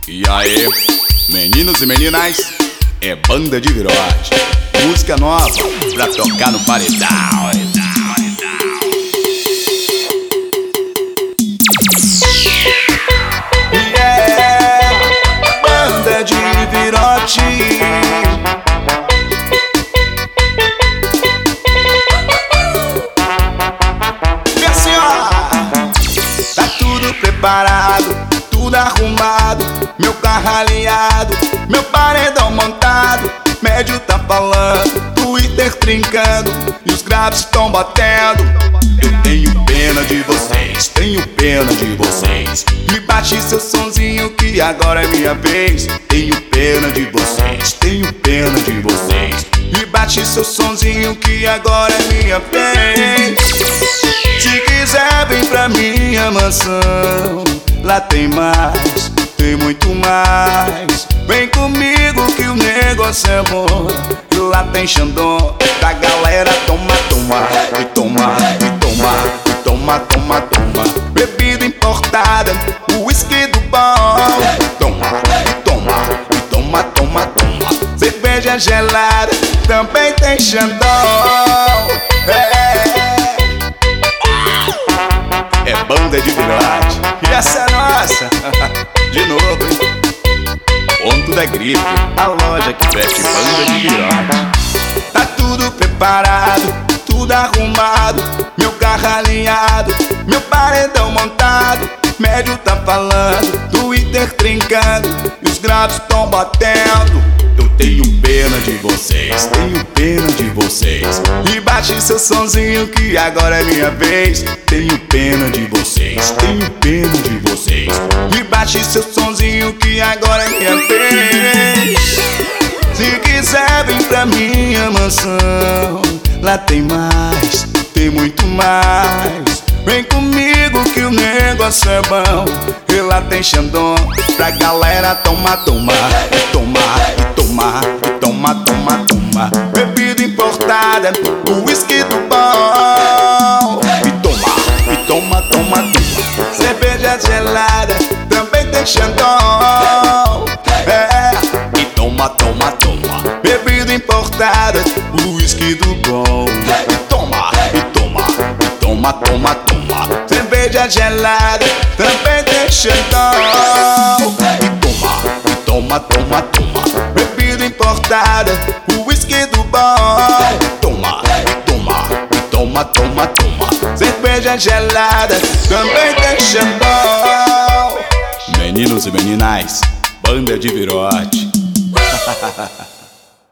E aí, meninos e meninas, é Banda de Virote. Música nova pra tocar no paredão. Yeah, Banda de Virote. E assim, ó, tá tudo preparado, tudo arrumado, meu carro alinhado, meu paredão montado, médio tá falando, Twitter trincando e os graves estão batendo. Eu tenho pena de vocês, tenho pena de vocês. Me bate seu sonzinho que agora é minha vez. Tenho pena de vocês, tenho pena de vocês. Me bate seu sonzinho que agora é minha vez. Se quiser vem pra minha mansão, lá tem mais, tem muito mais. Vem comigo que o negócio é bom. Lá tem Xandão, da galera toma, toma, e toma, e toma, e toma, toma, toma. Bebida importada, o uísque do bom. Toma, e toma, e toma, toma, toma. Cerveja gelada, também tem Xandão. É Banda de Virote, e essa é nossa. De novo, hein? Ponto da Grife, a loja que veste Banda de Virote. Tá tudo preparado, tudo arrumado, meu carro alinhado, meu paredão montado, médio tá falando, Twitter trincando e os graves tão batendo. Eu tenho pena de vocês, tenho pena de vocês. E bate seu sonzinho que agora é minha vez. Tenho pena de vocês, tenho pena de vocês. E bate seu sonzinho que agora é minha vez. Se quiser vem pra minha mansão, lá tem mais, tem muito mais. Vem comigo que o negócio é bom. E lá tem Xandão, pra galera toma, toma, e toma, e toma, e toma, toma, toma. Bebida importada, o uísque do bom. E toma, e toma, toma, toma. Cerveja gelada, também tem Xandão. E toma, toma, toma. Bebida importada, o uísque do bom. E toma, e toma, e toma, toma, toma. Cerveja gelada, também tem Xandão. E toma, e toma, toma, toma. Bebida importada, o uísque do bom. Toma, e toma, e toma, toma, toma. Cerveja gelada, também tem Xandão. Meninos e meninas, Banda de Virote.